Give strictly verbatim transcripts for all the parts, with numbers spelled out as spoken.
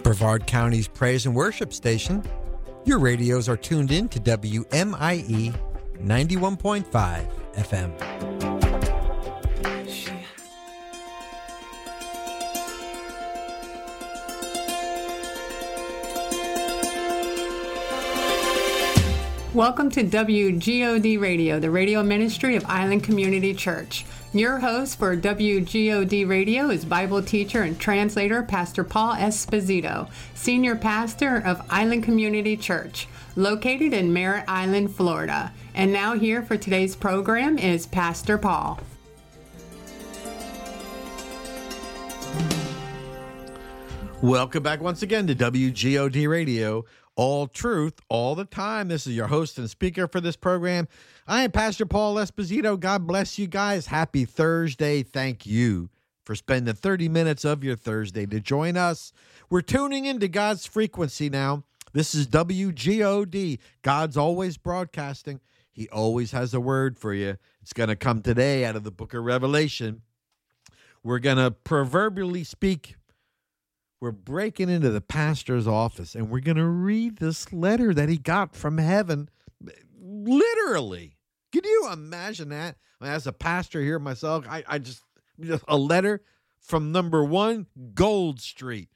Brevard County's praise and worship station. Your radios are tuned in to W M I E ninety-one point five F M. Welcome to W G O D Radio, the radio ministry of Island Community Church. Your host for W G O D Radio is Bible teacher and translator Pastor Paul Esposito, senior pastor of Island Community Church, located in Merritt Island, Florida. And now here for today's program is Pastor Paul. Welcome back once again to W G O D Radio. All truth, all the time. This is your host and speaker for this program. I am Pastor Paul Esposito. God bless you guys. Happy Thursday. Thank you for spending thirty minutes of your Thursday to join us. We're tuning into God's frequency now. This is W G O D. God's always broadcasting. He always has a word for you. It's going to come today out of the book of Revelation. We're going to proverbially speak. We're breaking into the pastor's office, and we're going to read this letter that he got from heaven, literally. Can you imagine that? As a pastor here myself, I, I just, just, a letter from number one, Gold Street,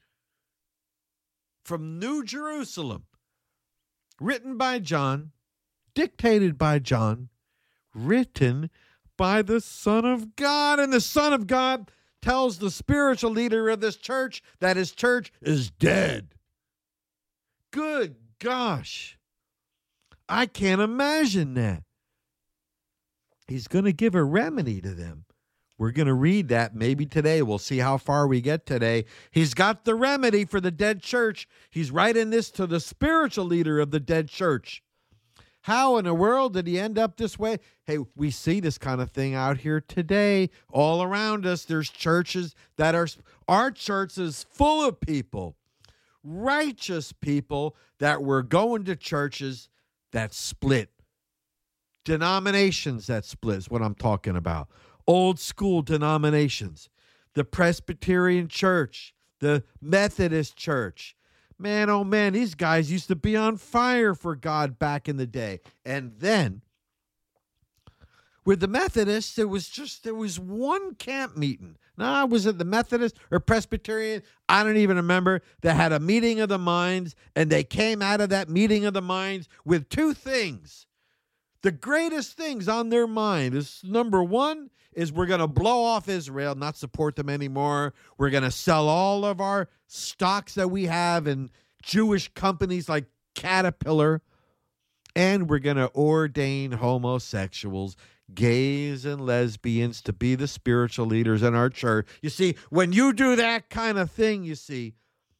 from New Jerusalem, written by John, dictated by John, written by the Son of God, and the Son of God tells the spiritual leader of this church that his church is dead. Good gosh. I can't imagine that. He's going to give a remedy to them. We're going to read that maybe today. We'll see how far we get today. He's got the remedy for the dead church. He's writing this to the spiritual leader of the dead church. How in the world did he end up this way? Hey, we see this kind of thing out here today. All around us, there's churches that are, our church is full of people, righteous people that were going to churches that split. Denominations that split is what I'm talking about. Old school denominations. The Presbyterian Church, the Methodist Church. Man, oh man, these guys used to be on fire for God back in the day. And then, with the Methodists, it was just, there was one camp meeting. Now, was it the Methodist or Presbyterian? I don't even remember. They had a meeting of the minds, and they came out of that meeting of the minds with two things. The greatest things on their mind is, number one, is we're going to blow off Israel, not support them anymore. We're going to sell all of our stocks that we have in Jewish companies like Caterpillar, and we're going to ordain homosexuals, gays and lesbians to be the spiritual leaders in our church. You see, when you do that kind of thing, you see,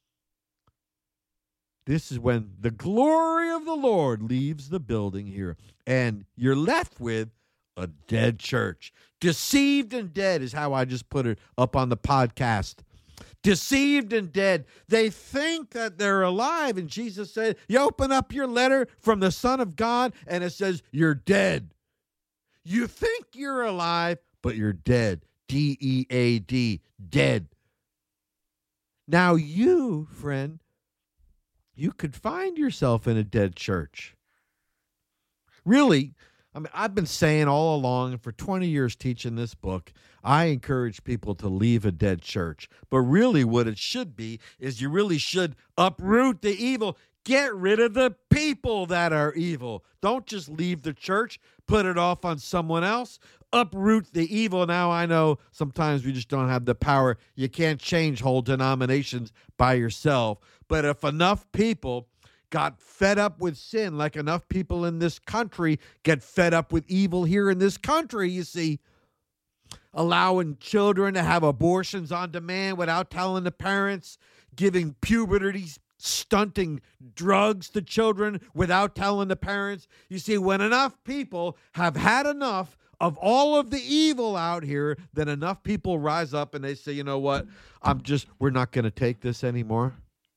this is when the glory of the Lord leaves the building here, and you're left with a dead church. Deceived and dead is how I just put it up on the podcast. Deceived and dead. They think that they're alive, and Jesus said, you open up your letter from the Son of God, and it says, you're dead. You think you're alive, but you're dead. D E A D, dead. Now you, friend, you could find yourself in a dead church. Really, I mean, I've been saying all along, for twenty years teaching this book, I encourage people to leave a dead church. But really what it should be is you really should uproot the evil. Get rid of the people that are evil. Don't just leave the church, put it off on someone else. Uproot the evil. Now, I know sometimes we just don't have the power. You can't change whole denominations by yourself. But if enough people got fed up with sin, like enough people in this country get fed up with evil here in this country, you see, allowing children to have abortions on demand without telling the parents, giving puberty stunting drugs to children without telling the parents. You see, when enough people have had enough of all of the evil out here, then enough people rise up and they say, you know what, I'm just, we're not going to take this anymore.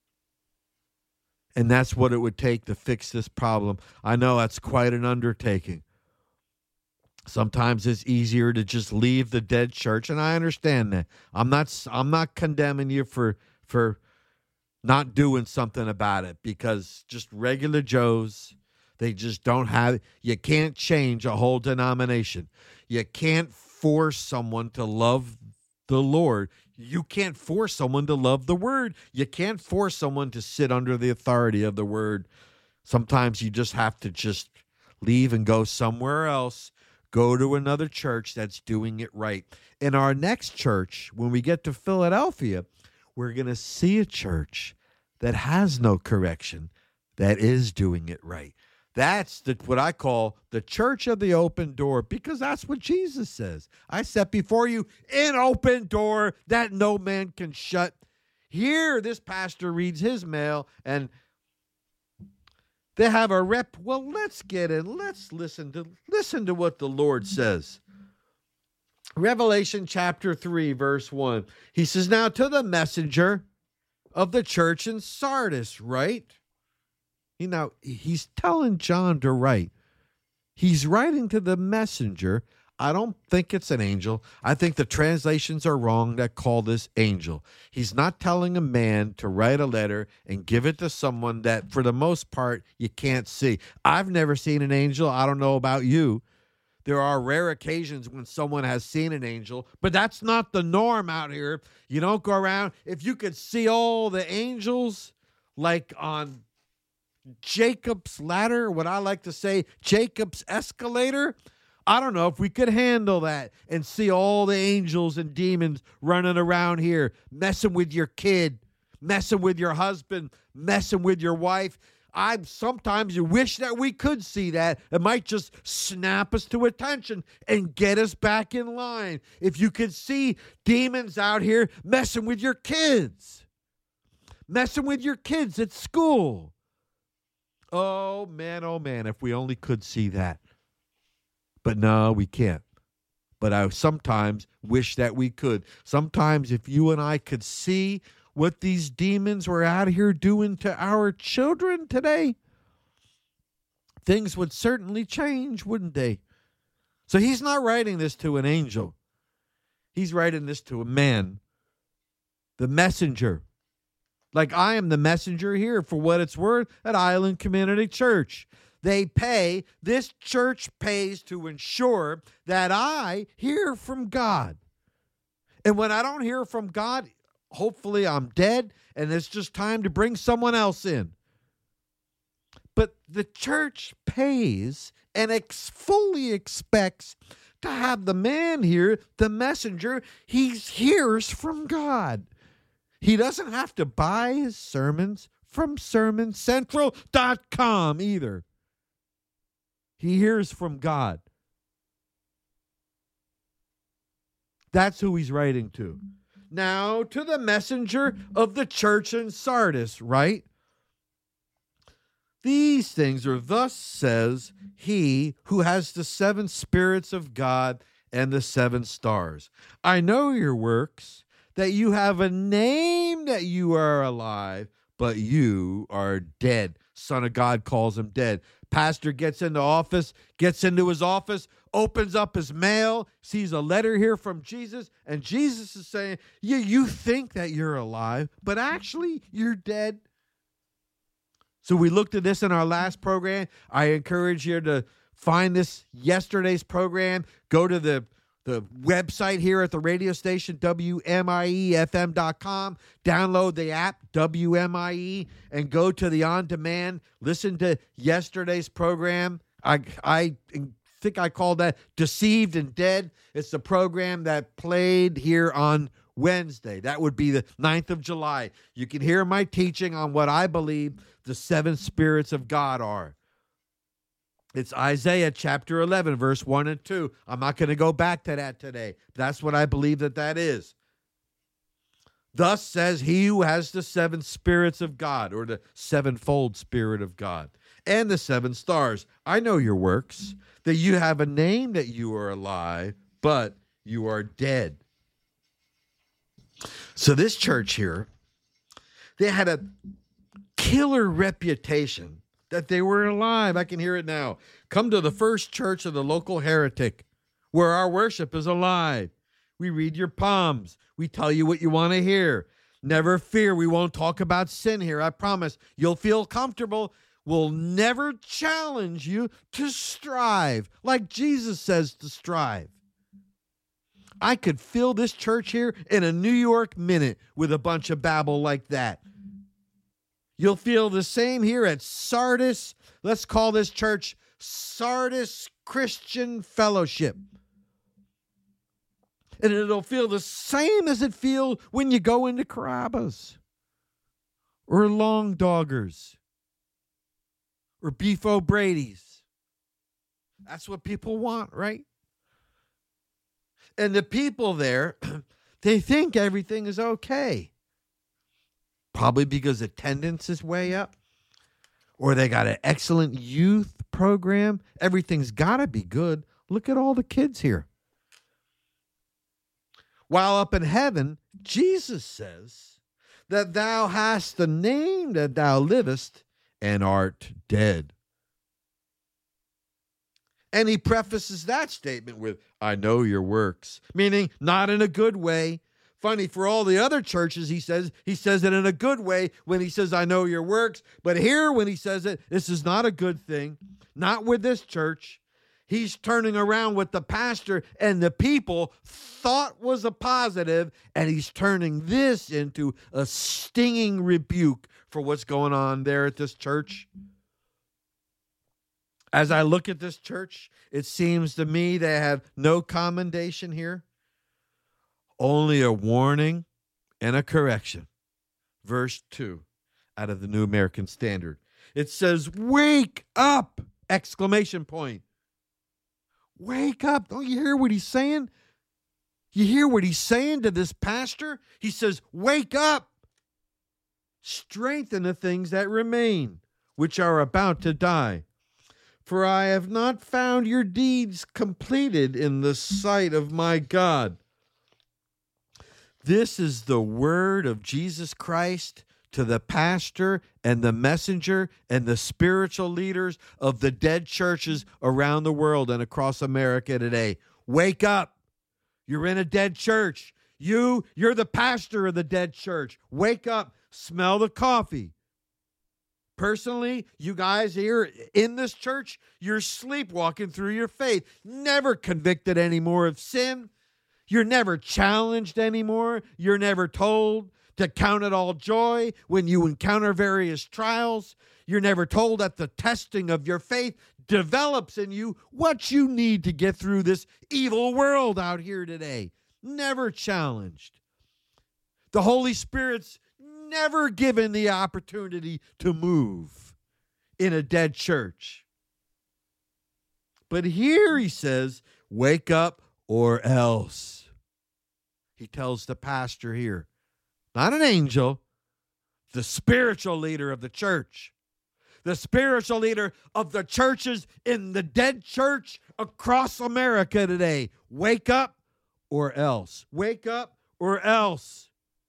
And that's what it would take to fix this problem. I know that's quite an undertaking. Sometimes it's easier to just leave the dead church, and I understand that. I'm not I'm not condemning you for for not doing something about it because just regular Joes, they just don't have, you can't change a whole denomination. You can't force someone to love the Lord. You can't force someone to love the Word. You can't force someone to sit under the authority of the Word. Sometimes you just have to just leave and go somewhere else. Go to another church that's doing it right. In our next church, when we get to Philadelphia, we're going to see a church that has no correction, that is doing it right. That's the, what I call the church of the open door, because that's what Jesus says. I set before you an open door that no man can shut. Here, this pastor reads his mail, and they have a rep. Well, let's get in. Let's listen to listen to what the Lord says. Revelation chapter three, verse one. He says, now to the messenger of the church in Sardis, right? You know, he's telling John to write. He's writing to the messenger. I don't think it's an angel. I think the translations are wrong that call this angel. He's not telling a man to write a letter and give it to someone that, for the most part, you can't see. I've never seen an angel. I don't know about you. There are rare occasions when someone has seen an angel, but that's not the norm out here. You don't go around. If you could see all the angels, like on Jacob's ladder, what I like to say, Jacob's escalator, I don't know if we could handle that and see all the angels and demons running around here, messing with your kid, messing with your husband, messing with your wife. I sometimes you wish that we could see that. It might just snap us to attention and get us back in line. If you could see demons out here messing with your kids, messing with your kids at school. Oh, man, oh, man, if we only could see that. But no, we can't. But I sometimes wish that we could. Sometimes if you and I could see what these demons were out here doing to our children today, things would certainly change, wouldn't they? So he's not writing this to an angel. He's writing this to a man, the messenger. Like I am the messenger here, for what it's worth, at Island Community Church. They pay, this church pays to ensure that I hear from God. And when I don't hear from God, hopefully I'm dead and it's just time to bring someone else in. But the church pays and ex- fully expects to have the man here, the messenger, he hears from God. He doesn't have to buy his sermons from sermon central dot com either. He hears from God. That's who he's writing to. Now, to the messenger of the church in Sardis, right? These things are thus says he who has the seven spirits of God and the seven stars. I know your works, that you have a name that you are alive, but you are dead. Son of God calls him dead. Pastor gets into office, gets into his office, opens up his mail, sees a letter here from Jesus, and Jesus is saying, you, you think that you're alive, but actually you're dead. So we looked at this in our last program. I encourage you to find this yesterday's program. Go to the The website here at the radio station, W M I E F M dot com. Download the app, W M I E, and go to the on-demand. Listen to yesterday's program. I I think I called that Deceived and Dead. It's the program that played here on Wednesday. That would be the ninth of July. You can hear my teaching on what I believe the seven spirits of God are. It's Isaiah chapter eleven, verse one and two. I'm not going to go back to that today. That's what I believe that that is. Thus says he who has the seven spirits of God, or the sevenfold spirit of God, and the seven stars. I know your works, that you have a name that you are alive, but you are dead. So this church here, they had a killer reputation that they were alive. I can hear it now. Come to the First Church of the Local Heretic, where our worship is alive. We read your palms. We tell you what you want to hear. Never fear, we won't talk about sin here. I promise. You'll feel comfortable. We'll never challenge you to strive, like Jesus says to strive. I could fill this church here in a New York minute with a bunch of babble like that. You'll feel the same here at Sardis. Let's call this church Sardis Christian Fellowship. And it'll feel the same as it feels when you go into Carrabba's or Long Doggers or Beef O'Brady's. That's what people want, right? And the people there, they think everything is okay. Probably because attendance is way up, or they got an excellent youth program. Everything's got to be good. Look at all the kids here. While up in heaven, Jesus says that thou hast the name that thou livest and art dead. And he prefaces that statement with, I know your works, meaning not in a good way. Funny, for all the other churches, he says, he says it in a good way when he says, I know your works. But here, when he says it, this is not a good thing. Not with this church. He's turning around what the pastor and the people thought was a positive, and he's turning this into a stinging rebuke for what's going on there at this church. As I look at this church, it seems to me they have no commendation here. Only a warning and a correction. Verse two out of the New American Standard. It says, wake up! Exclamation point. Wake up. Don't you hear what he's saying? You hear what he's saying to this pastor? He says, wake up. Strengthen the things that remain, which are about to die. For I have not found your deeds completed in the sight of my God. This is the word of Jesus Christ to the pastor and the messenger and the spiritual leaders of the dead churches around the world and across America today. Wake up. You're in a dead church. You, you're the pastor of the dead church. Wake up. Smell the coffee. Personally, you guys here in this church, you're sleepwalking through your faith. Never convicted anymore of sin. You're never challenged anymore. You're never told to count it all joy when you encounter various trials. You're never told that the testing of your faith develops in you what you need to get through this evil world out here today. Never challenged. The Holy Spirit's never given the opportunity to move in a dead church. But here he says, wake up or else. He tells the pastor here, not an angel, the spiritual leader of the church, the spiritual leader of the churches in the dead church across America today. Wake up or else. Wake up or else.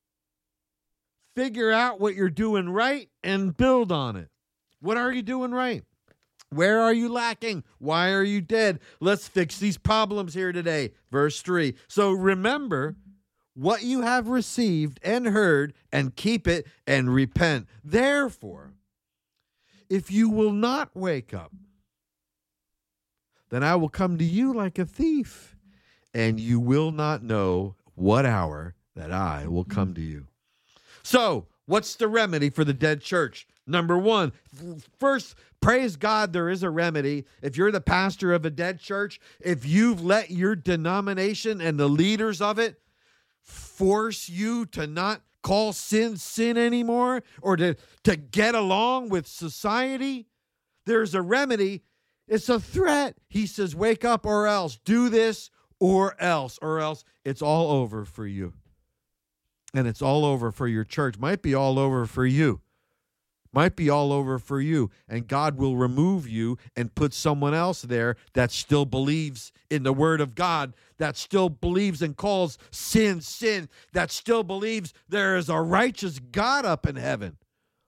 Figure out what you're doing right and build on it. What are you doing right? Where are you lacking? Why are you dead? Let's fix these problems here today. Verse three. So remember what you have received and heard, and keep it and repent. Therefore, if you will not wake up, then I will come to you like a thief, and you will not know what hour that I will come to you. So, what's the remedy for the dead church? Number one, first, praise God, there is a remedy. If you're the pastor of a dead church, if you've let your denomination and the leaders of it force you to not call sin sin anymore, or to, to get along with society, there's a remedy. It's a threat. He says, wake up or else. Do this or else. Or else it's all over for you. And it's all over for your church. Might be all over for you. Might be all over for you. And God will remove you and put someone else there that still believes in the word of God, that still believes and calls sin, sin, that still believes there is a righteous God up in heaven.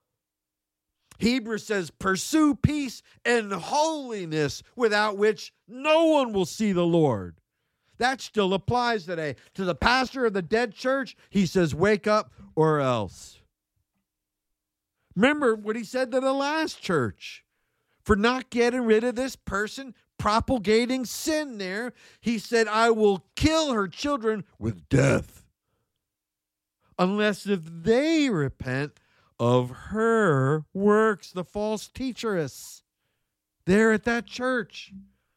Hebrews says, pursue peace and holiness, without which no one will see the Lord. That still applies today. To the pastor of the dead church, he says, wake up or else. Remember what he said to the last church. For not getting rid of this person propagating sin there, he said, I will kill her children with death. Unless if they repent of her works, the false teacheress there at that church.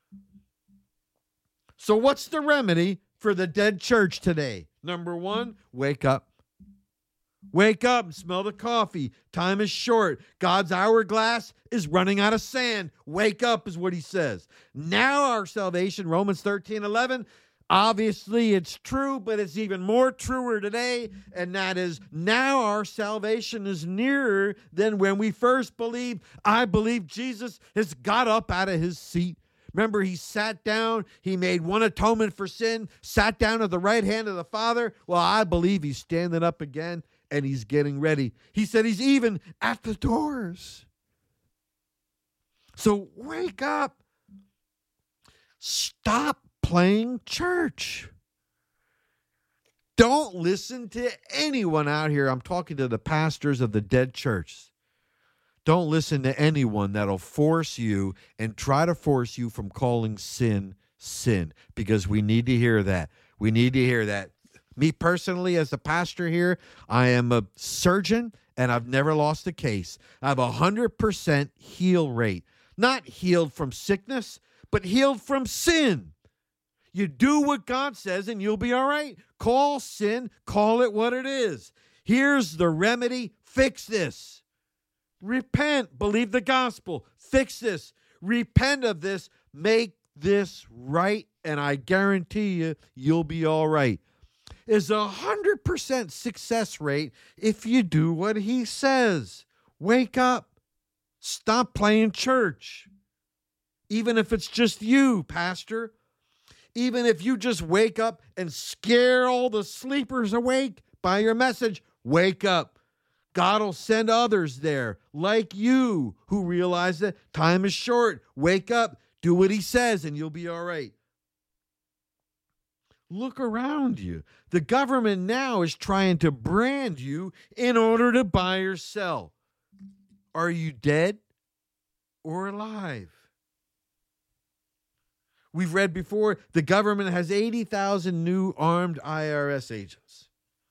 So what's the remedy for the dead church today? Number one, wake up. Wake up and smell the coffee. Time is short. God's hourglass is running out of sand. Wake up is what he says. Now our salvation, Romans thirteen eleven, obviously it's true, but it's even more truer today, and that is now our salvation is nearer than when we first believed. I believe Jesus has got up out of his seat. Remember, he sat down, he made one atonement for sin, sat down at the right hand of the Father. Well, I believe he's standing up again, and he's getting ready. He said he's even at the doors. So wake up. Stop playing church. Don't listen to anyone out here. I'm talking to the pastors of the dead church. Don't listen to anyone that'll force you and try to force you from calling sin, sin, because we need to hear that. We need to hear that. Me personally, as a pastor here, I am a surgeon, and I've never lost a case. I have a one hundred percent heal rate. Not healed from sickness, but healed from sin. You do what God says, and you'll be all right. Call sin, call it what it is. Here's the remedy. Fix this. Repent. Believe the gospel. Fix this. Repent of this. Make this right, and I guarantee you, you'll be all right. Is a one hundred percent success rate if you do what he says. Wake up. Stop playing church. Even if it's just you, pastor. Even if you just wake up and scare all the sleepers awake by your message, wake up. God will send others there like you who realize that time is short. Wake up. Do what he says and you'll be all right. Look around you. The government now is trying to brand you in order to buy or sell. Are you dead or alive? We've read before the government has eighty thousand new armed I R S agents.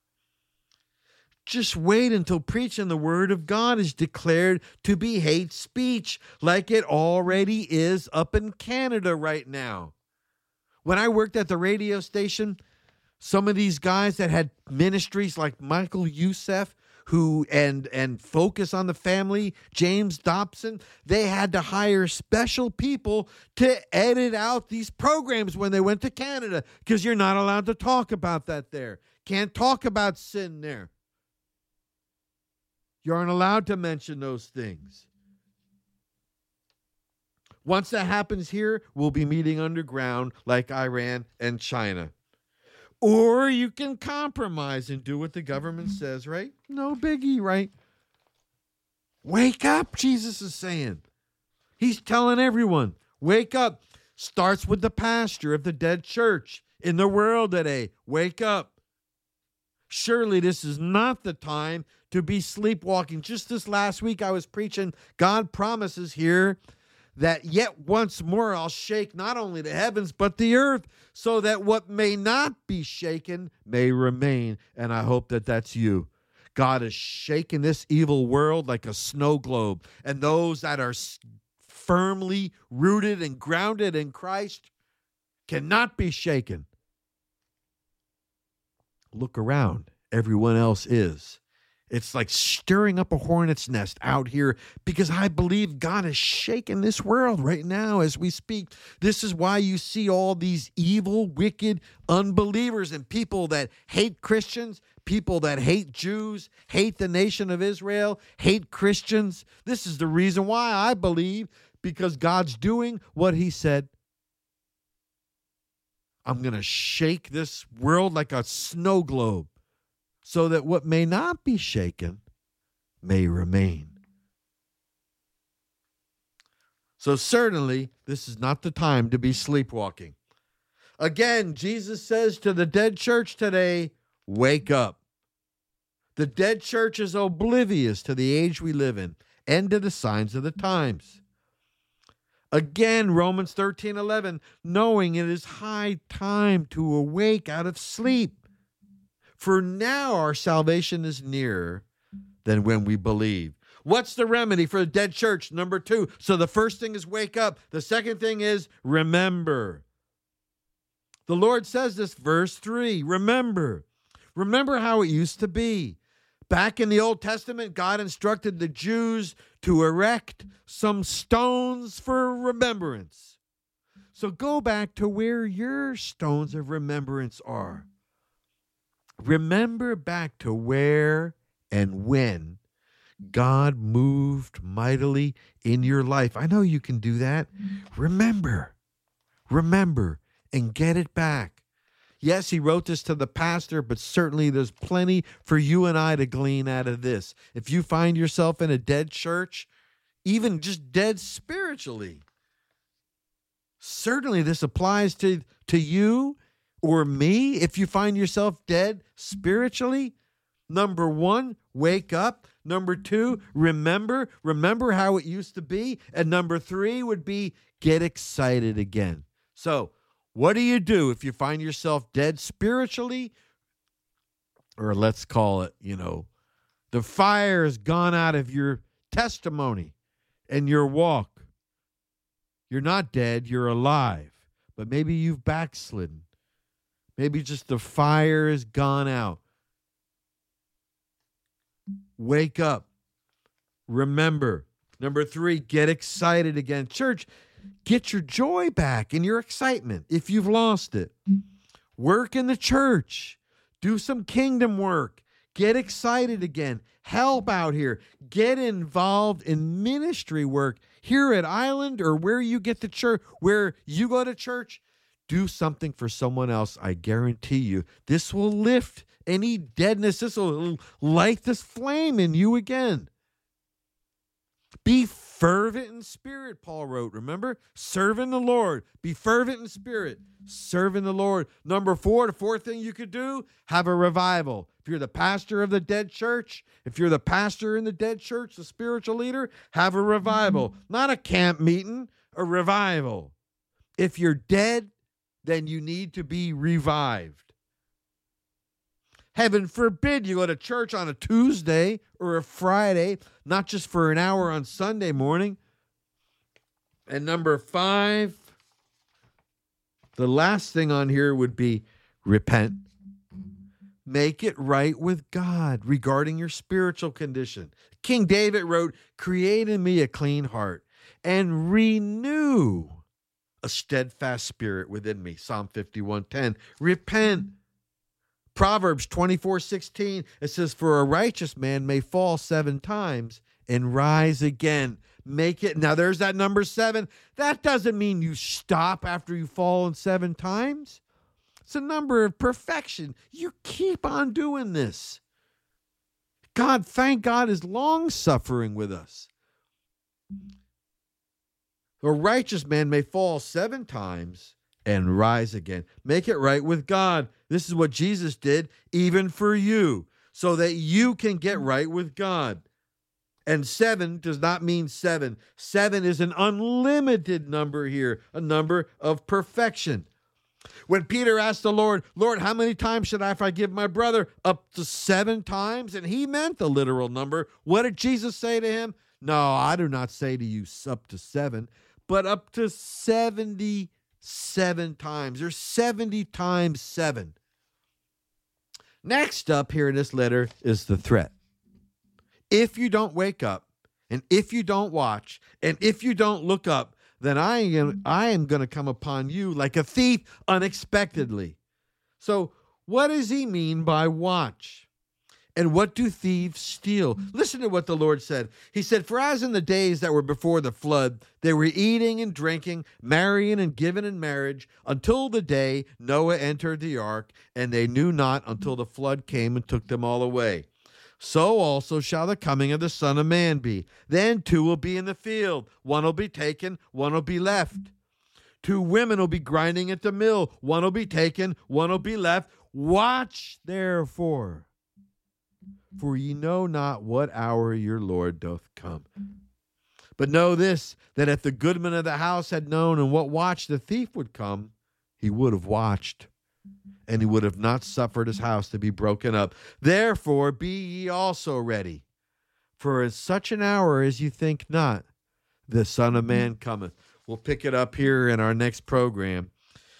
Just wait until preaching the word of God is declared to be hate speech, like it already is up in Canada right now. When I worked at the radio station, some of these guys that had ministries like Michael Youssef, who and and Focus on the Family, James Dobson, they had to hire special people to edit out these programs when they went to Canada, because you're not allowed to talk about that there. Can't talk about sin there. You aren't allowed to mention those things. Once that happens here, we'll be meeting underground like Iran and China. Or you can compromise and do what the government says, right? No biggie, right? Wake up, Jesus is saying. He's telling everyone, wake up. Starts with the pastor of the dead church in the world today. Wake up. Surely this is not the time to be sleepwalking. Just this last week I was preaching, God promises here that yet once more I'll shake not only the heavens but the earth, so that what may not be shaken may remain. And I hope that that's you. God is shaking this evil world like a snow globe. And those that are firmly rooted and grounded in Christ cannot be shaken. Look around. Everyone else is. It's like stirring up a hornet's nest out here, because I believe God is shaking this world right now as we speak. This is why you see all these evil, wicked unbelievers and people that hate Christians, people that hate Jews, hate the nation of Israel, hate Christians. This is the reason why I believe, because God's doing what he said. I'm going to shake this world like a snow globe, so that what may not be shaken may remain. So certainly, this is not the time to be sleepwalking. Again, Jesus says to the dead church today, wake up. The dead church is oblivious to the age we live in and to the signs of the times. Again, Romans thirteen eleven, knowing it is high time to awake out of sleep. For now our salvation is nearer than when we believe. What's the remedy for the dead church? Number two. So the first thing is wake up. The second thing is remember. The Lord says this, verse three, remember. Remember how it used to be. Back in the Old Testament, God instructed the Jews to erect some stones for remembrance. So go back to where your stones of remembrance are. Remember back to where and when God moved mightily in your life. I know you can do that. Remember, remember, and get it back. Yes, he wrote this to the pastor, but certainly there's plenty for you and I to glean out of this. If you find yourself in a dead church, even just dead spiritually, certainly this applies to, to you or me. If you find yourself dead spiritually, number one, wake up. Number two, remember. Remember how it used to be. And number three would be get excited again. So, what do you do if you find yourself dead spiritually? Or let's call it, you know, the fire has gone out of your testimony and your walk. You're not dead, you're alive. But maybe you've backslidden. Maybe just the fire has gone out. Wake up. Remember. Number three, get excited again. Church, get your joy back and your excitement if you've lost it. Work in the church. Do some kingdom work. Get excited again. Help out here. Get involved in ministry work here at Island or where you get to church, where you go to church. Do something for someone else. I guarantee you, this will lift any deadness. This will light this flame in you again. Be fervent in spirit, Paul wrote. Remember? Serving the Lord. Be fervent in spirit. Serving the Lord. Number four, the fourth thing you could do, have a revival. If you're the pastor of the dead church, if you're the pastor in the dead church, the spiritual leader, have a revival. Not a camp meeting, a revival. If you're dead, then you need to be revived. Heaven forbid you go to church on a Tuesday or a Friday, not just for an hour on Sunday morning. And number five, the last thing on here would be repent. Make it right with God regarding your spiritual condition. King David wrote, create in me a clean heart and renew a steadfast spirit within me. Psalm fifty-one ten. Repent. Proverbs twenty-four sixteen, it says, for a righteous man may fall seven times and rise again. Make it. Now there's that number seven. That doesn't mean you stop after you've fallen seven times. It's a number of perfection. You keep on doing this. God, thank God, is long-suffering with us. A righteous man may fall seven times and rise again. Make it right with God. This is what Jesus did, even for you, so that you can get right with God. And seven does not mean seven. Seven is an unlimited number here, a number of perfection. When Peter asked the Lord, Lord, how many times should I forgive my brother? Up to seven times? And he meant the literal number. What did Jesus say to him? No, I do not say to you up to seven, but up to seventy-seven times. There's seventy times seven. Next up here in this letter is the threat. If you don't wake up, and if you don't watch, and if you don't look up, then I am, I am going to come upon you like a thief unexpectedly. So what does he mean by watch? And what do thieves steal? Listen to what the Lord said. He said, for as in the days that were before the flood, they were eating and drinking, marrying and giving in marriage, until the day Noah entered the ark, and they knew not until the flood came and took them all away. So also shall the coming of the Son of Man be. Then two will be in the field. One will be taken, one will be left. Two women will be grinding at the mill. One will be taken, one will be left. Watch therefore, for ye know not what hour your Lord doth come. But know this, that if the goodman of the house had known in what watch the thief would come, he would have watched, and he would have not suffered his house to be broken up. Therefore be ye also ready, for at such an hour as you think not, the Son of Man cometh. We'll pick it up here in our next program.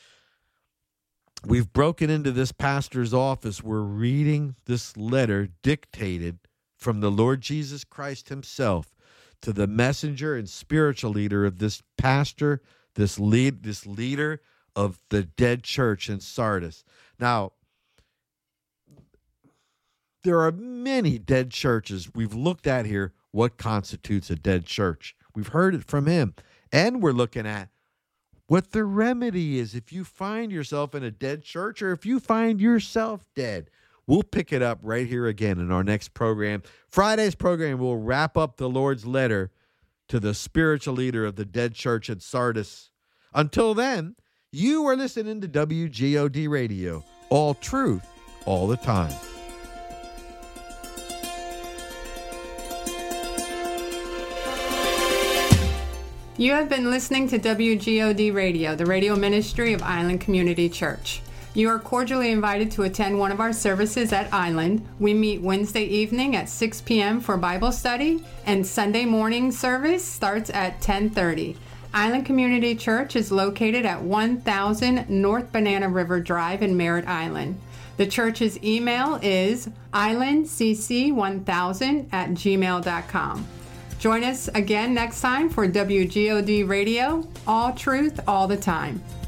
We've broken into this pastor's office. We're reading this letter dictated from the Lord Jesus Christ himself to the messenger and spiritual leader of this pastor, this lead, this leader of the dead church in Sardis. Now, there are many dead churches. We've looked at here what constitutes a dead church. We've heard it from him. And we're looking at what the remedy is if you find yourself in a dead church or if you find yourself dead. We'll pick it up right here again in our next program. Friday's program will wrap up the Lord's letter to the spiritual leader of the dead church at Sardis. Until then, you are listening to W G O D Radio. All truth, all the time. You have been listening to W G O D Radio, the radio ministry of Island Community Church. You are cordially invited to attend one of our services at Island. We meet Wednesday evening at six p.m. for Bible study, and Sunday morning service starts at ten thirty. Island Community Church is located at one thousand North Banana River Drive in Merritt Island. The church's email is island c c one thousand at gmail dot com. Join us again next time for W G O D Radio, all truth, all the time.